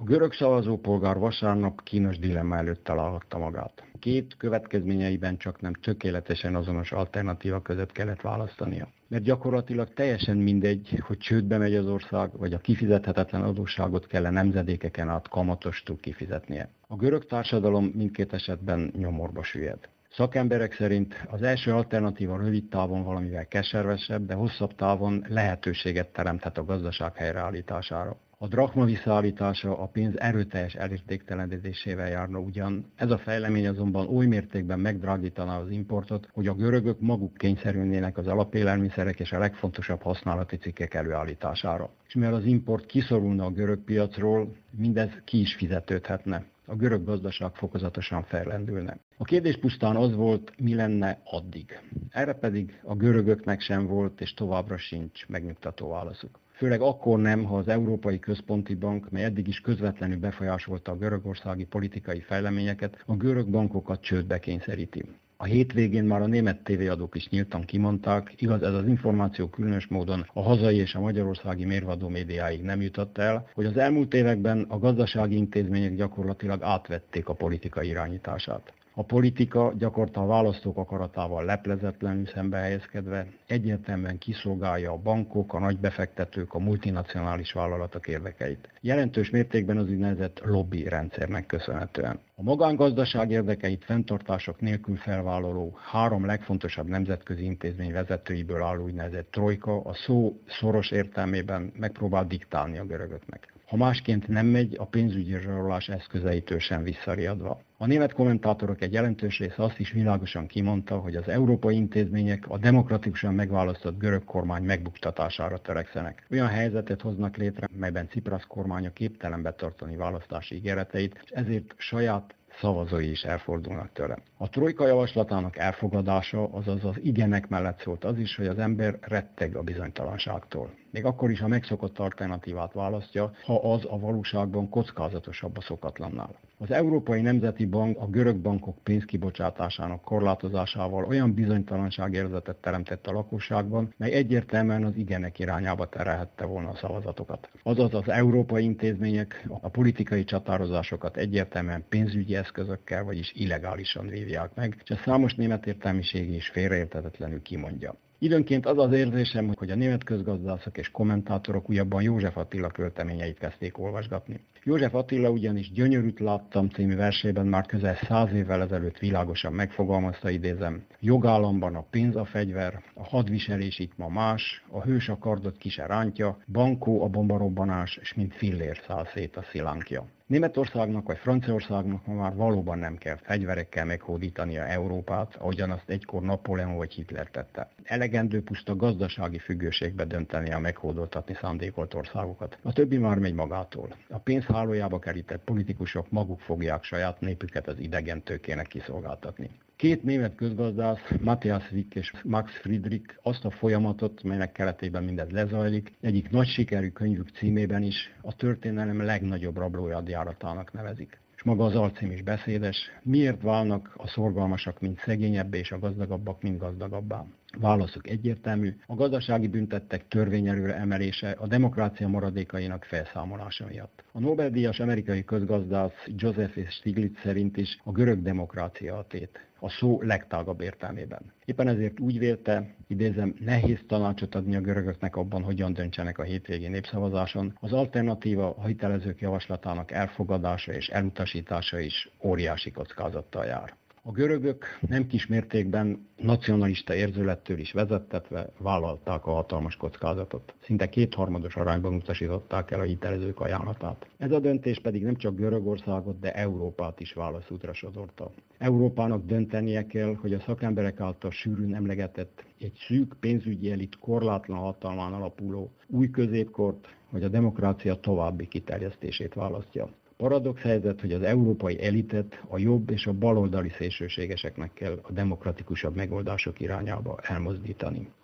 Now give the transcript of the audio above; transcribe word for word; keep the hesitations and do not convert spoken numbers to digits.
görög szavazópolgár vasárnap kínos dilemma előtt találhatta magát. Két következményeiben csak nem tökéletesen azonos alternatíva között kellett választania. Mert gyakorlatilag teljesen mindegy, hogy csődbe megy az ország, vagy a kifizethetetlen adósságot kell a nemzedékeken át kamatostul kifizetnie. A görög társadalom mindkét esetben nyomorba süllyed. Szakemberek szerint az első alternatíva rövid távon valamivel keservesebb, de hosszabb távon lehetőséget teremthet a gazdaság helyreállítására. A drachma visszaállítása a pénz erőteljes elértéktelenedésével járna ugyan, ez a fejlemény azonban oly mértékben megdrágítaná az importot, hogy a görögök maguk kényszerülnének az alapélelmiszerek és a legfontosabb használati cikkek előállítására. És mivel az import kiszorulna a görög piacról, mindez ki is fizetődhetne. A görög gazdaság fokozatosan fellendülne. A kérdés pusztán az volt, mi lenne addig. Erre pedig a görögöknek sem volt, és továbbra sincs megnyugtató válaszuk. Főleg akkor nem, ha az Európai Központi Bank, mely eddig is közvetlenül befolyásolta a görögországi politikai fejleményeket, a görög bankokat csődbe kényszeríti. A hétvégén már a német tévéadók is nyíltan kimondták, igaz, ez az információ különös módon a hazai és a magyarországi mérvadó médiáig nem jutott el, hogy az elmúlt években a gazdasági intézmények gyakorlatilag átvették a politika irányítását. A politika gyakorta a választók akaratával leplezetlenül szembe helyezkedve egyértelműen kiszolgálja a bankok, a nagybefektetők, a multinacionális vállalatok érdekeit. Jelentős mértékben az úgynevezett lobby rendszernek köszönhetően. A magángazdaság érdekeit fenntartások nélkül felvállaló három legfontosabb nemzetközi intézmény vezetőiből álló úgynevezett trojka a szó szoros értelmében megpróbál diktálni a görögöknek. Ha másként nem megy, a pénzügyi zsarolás eszközeitől sem visszariadva. A német kommentátorok egy jelentős része azt is világosan kimondta, hogy az európai intézmények a demokratikusan megválasztott görög kormány megbuktatására törekszenek. Olyan helyzetet hoznak létre, melyben Ciprasz kormánya képtelen betartani választási ígéreteit, és ezért saját szavazói is elfordulnak tőle. A trojka javaslatának elfogadása, azaz az igenek mellett szólt az is, hogy az ember retteg a bizonytalanságtól. Még akkor is a megszokott alternatívát választja, ha az a valóságban kockázatosabb a szokatlannál. Az Európai Nemzeti Bank a görög bankok pénzkibocsátásának korlátozásával olyan bizonytalanságérzetet teremtett a lakosságban, mely egyértelműen az igenek irányába terelhette volna a szavazatokat. Azaz az európai intézmények a politikai csatározásokat egyértelműen pénzügyi eszközökkel, vagyis illegálisan vívják meg, és a számos német értelmiség is félreérthetetlenül kimondja. Időnként az az érzésem, hogy a német közgazdászok és kommentátorok újabban József Attila költeményeit kezdték olvasgatni. József Attila ugyanis Gyönyörűt láttam című versében már közel száz évvel ezelőtt világosan megfogalmazta, idézem: jogállamban a pénz a fegyver, a hadviselés itt ma más, a hős a kardot ki se rántja, bankó a bombarobbanás, és mint fillér száll szét a szilánkja. Németországnak vagy Franciaországnak ma már valóban nem kell fegyverekkel meghódítania Európát, ahogyan azt egykor Napóleon vagy Hitler tette. Elegendő puszta gazdasági függőségbe dönteni a meghódoltatni szándékolt országokat. A többi már megy magától. A pénz hálójába kerített politikusok maguk fogják saját népüket az idegen tőkének kiszolgáltatni. Két német közgazdász, Matthias Wieck és Max Friedrich azt a folyamatot, melynek keretében mindez lezajlik, egyik nagy sikerű könyvük címében is a történelem legnagyobb rablójáratának nevezik. És maga az alcím is beszédes, miért válnak a szorgalmasak mind szegényebbé és a gazdagabbak mind gazdagabbá. Válaszuk egyértelmű, a gazdasági büntettek törvényelőre emelése a demokrácia maradékainak felszámolása miatt. A Nobel-díjas amerikai közgazdász Joseph Stiglitz szerint is a görög demokrácia a tét, a szó legtágabb értelmében. Éppen ezért úgy vélte, idézem, nehéz tanácsot adni a görögöknek abban, hogyan döntsenek a hétvégi népszavazáson. Az alternatíva a hitelezők javaslatának elfogadása és elutasítása is óriási kockázattal jár. A görögök nem kis mértékben nacionalista érzülettől is vezettetve vállalták a hatalmas kockázatot. Szinte kétharmados arányban utasították el a hitelezők ajánlatát. Ez a döntés pedig nem csak Görögországot, de Európát is válaszútra sodorta. Európának döntenie kell, hogy a szakemberek által sűrűn emlegetett egy szűk pénzügyi elit korlátlan hatalmán alapuló új középkort, vagy a demokrácia további kiterjesztését választja. Paradox helyzet, hogy az európai elitet a jobb és a baloldali szélsőségeseknek kell a demokratikusabb megoldások irányába elmozdítani.